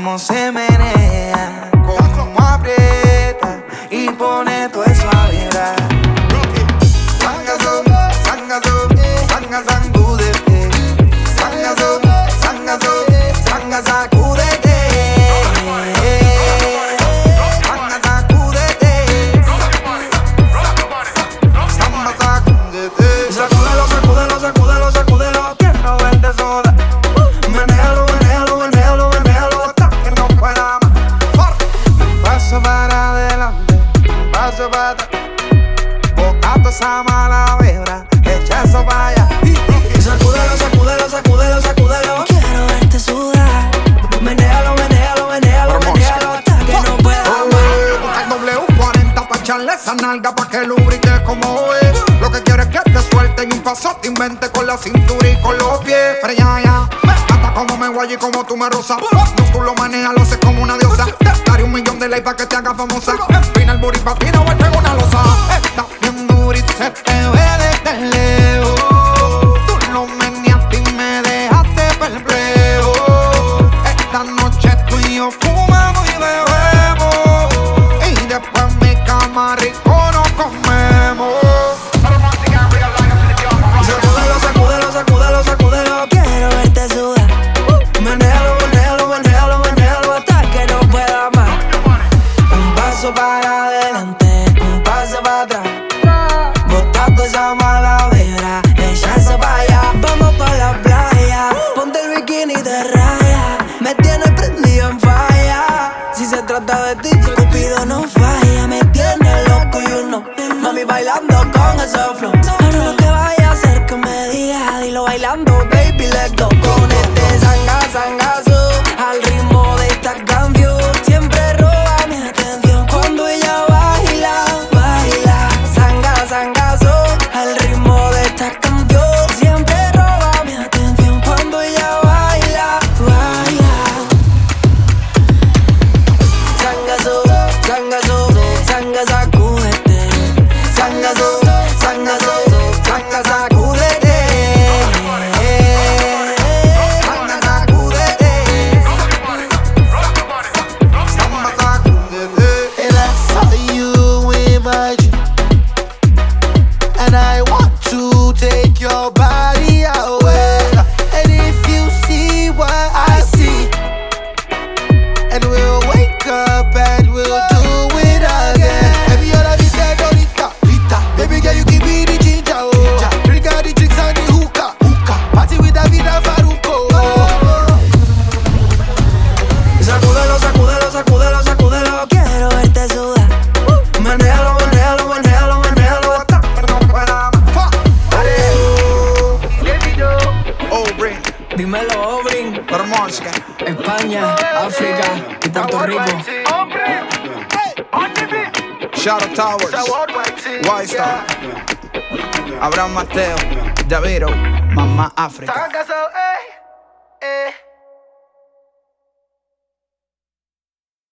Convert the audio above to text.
cómo se menea, cómo aprieta y pone todo eso a vibrar. Sangazo, sangazo, sanga sangúdete. Sangazo, sangazo, sanga sacúdete. Sanga sacúdete. Samba sacúdete. Sacúdelo, sacúdelo, sacúdelo, sacúdelo. Quiero verte sola. Manéjalo, manéjalo, manéjalo, manéjalo hasta que no pueda más. Paso para adelante, paso para atrás. Botando esa mala vibra, echa eso para allá. Sacúdelo, sacúdelo, sacúdelo, sacúdelo. Quiero verte sudar. Menéalo, menéalo, menéalo, menéalo hasta que no pueda más. Busca el W40 pa' echarle esa nalga pa' que lubrique como es. Lo que quieres es que te suelte y un paso te invente con la cintura y con los pies. Pero ya, hasta como me guay y como tú me rozas. No, tú lo manejas, lo haces como una diosa. Daré 1 millón de likes pa' que te haga famosa. Espina el booty pa' ti, no vuelve una losa. Está bien dura y se te ve desde lejos. Tú lo meneaste y me dejaste perplejo. Esta noche tú y yo fumamos y bebemos. Y después en mi cama rico nos comemos. Sacúdelo, sacúdelo, sacúdelo, sacúdelo. Quiero verte sudar. Menéalo, menéalo, menéalo, menéalo hasta que no pueda más. Un paso para adelante, un paso para atrás. Botando esa mala vibra, echa eso para allá. Vamos pa' la playa. Ponte el bikini de raya. Me tienes prendido en falla. Si se trata de ti, Cupido no falla. Me tiene loco y uno. mami bailando con ese flow. Ahora lo que vaya a hacer que me diga. Dilo bailando, baby, let's go. Con este sanga, sangazo, al ritmo de esta canción. Siempre roba mi atención cuando ella baila, baila. Sanga, sangazo, Al ritmo de esta canción. Siempre roba mi atención cuando ella baila, baila. sangazo, sangazo, sanga sacúdete. Sangazo, sangazo, sanga sacúdete. Sanga sacúdete. Samba sacúdete. And I saw you in my dream, and I want to take your body away. And if you see what I see, and we'll wake up and we'll do it again. Every other be said, Dorita, Rita. Baby girl, you give me the ginger, oh. Drink all the drinks and the hookah, hookah. Party with David and Faruko. Sacúdelo, sacúdelo, sacúdelo, sacúdelo. Quiero verte sudar. Manéjalo, manéjalo, manéjalo, manéjalo hasta que no pueda más. Obrin, Dímelo, Obrin. Bermonska. España, África y Puerto Rico. Shadow Towers, White Star, Abraham Mateo, Daviro, Mamá África.